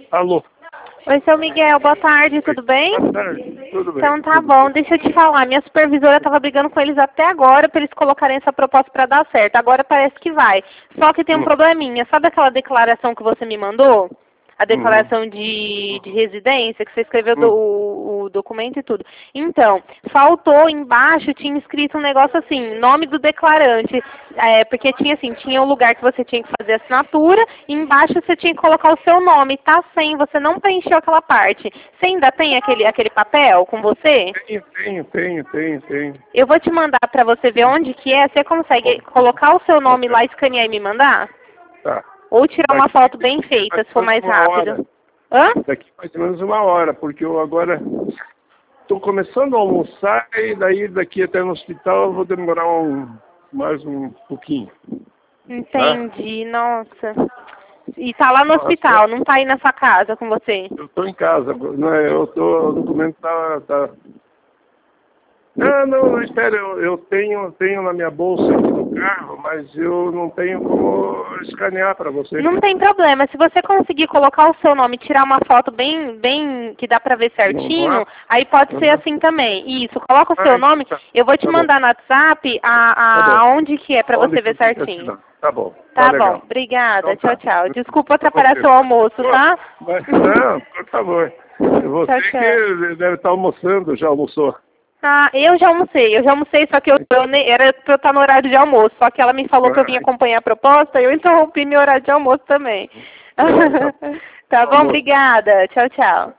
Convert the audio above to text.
Alô? Oi, seu Miguel, boa tarde, tudo bem? Boa tarde, tudo bem. Então tá bom, deixa eu te falar, minha supervisora estava brigando com eles até agora para eles colocarem essa proposta para dar certo. Agora parece que vai. Só que tem um probleminha, sabe aquela declaração que você me mandou? A declaração de residência, que você escreveu o documento e tudo. Então, faltou embaixo, tinha escrito um negócio assim, nome do declarante, porque tinha assim, tinha um lugar que você tinha que fazer assinatura, e embaixo você tinha que colocar o seu nome, tá sem, você não preencheu aquela parte. Você ainda tem aquele papel com você? Tenho. Eu vou te mandar para você ver onde que é, você consegue colocar o seu nome lá, escanear e me mandar? Tá. Ou tirar uma foto bem feita, se for mais rápido. Hã? Daqui mais ou menos 1 hora, porque eu agora estou começando a almoçar e daí daqui até no hospital eu vou demorar mais um pouquinho. Entendi, nossa. E tá lá no hospital, não tá aí na sua casa com você? Eu estou em casa, o documento tá... Não, espera, eu tenho na minha bolsa aqui no carro, mas eu não tenho como escanear para você. Não tem problema, se você conseguir colocar o seu nome e tirar uma foto bem que dá pra ver certinho, aí pode ser assim também. Isso, coloca o seu nome, eu vou te mandar no WhatsApp aonde que é pra você ver certinho. Tá bom. Tá bom, obrigada, tchau, tchau. Desculpa atrapalhar seu almoço, tá? Não, por favor. Você que deve estar almoçando, já almoçou? Ah, eu já almocei, só que era pra eu estar no horário de almoço, só que ela me falou que eu vinha acompanhar a proposta e eu interrompi meu horário de almoço também. Tá bom, obrigada. Tchau, tchau.